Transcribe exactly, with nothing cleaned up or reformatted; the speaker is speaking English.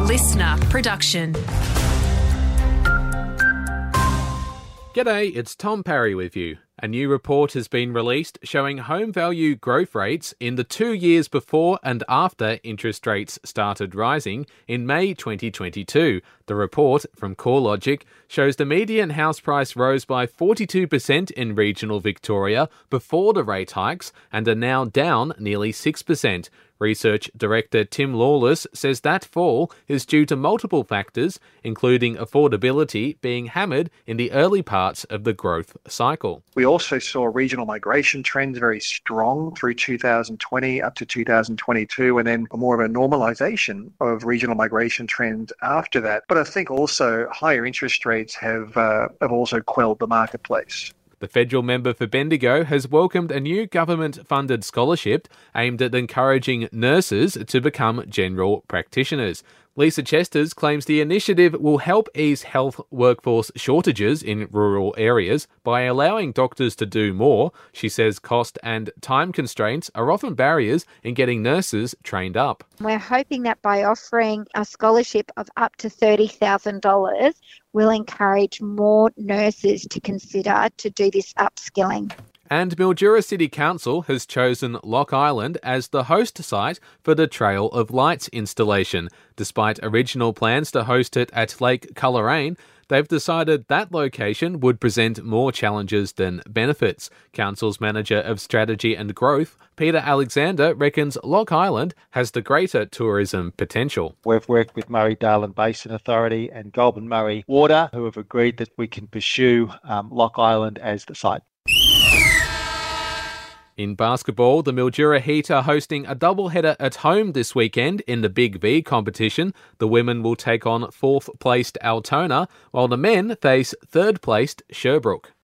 listener production. G'day, it's Tom Parry with you. A new report has been released showing home value growth rates in the two years before and after interest rates started rising in May twenty twenty-two. The report from CoreLogic shows the median house price rose by forty-two percent in regional Victoria before the rate hikes and are now down nearly six percent. Research Director Tim Lawless says that fall is due to multiple factors, including affordability being hammered in the early parts of the growth cycle. We also saw regional migration trends very strong through two thousand twenty up to two thousand twenty-two, and then more of a normalisation of regional migration trends after that. But I think also higher interest rates have uh, have also quelled the marketplace. The federal member for Bendigo has welcomed a new government-funded scholarship aimed at encouraging nurses to become general practitioners. Lisa Chesters claims the initiative will help ease health workforce shortages in rural areas by allowing doctors to do more. She says cost and time constraints are often barriers in getting nurses trained up. We're hoping that by offering a scholarship of up to thirty thousand dollars, will encourage more nurses to consider to do this upskilling. And Mildura City Council has chosen Lock Island as the host site for the Trail of Lights installation. Despite original plans to host it at Lake Coleraine, they've decided that location would present more challenges than benefits. Council's Manager of Strategy and Growth, Peter Alexander, reckons Lock Island has the greater tourism potential. We've worked with Murray-Darling Basin Authority and Goulburn Murray Water, who have agreed that we can pursue um, Lock Island as the site. In basketball, the Mildura Heat are hosting a doubleheader at home this weekend in the Big V competition. The women will take on fourth-placed Altona, while the men face third-placed Sherbrooke.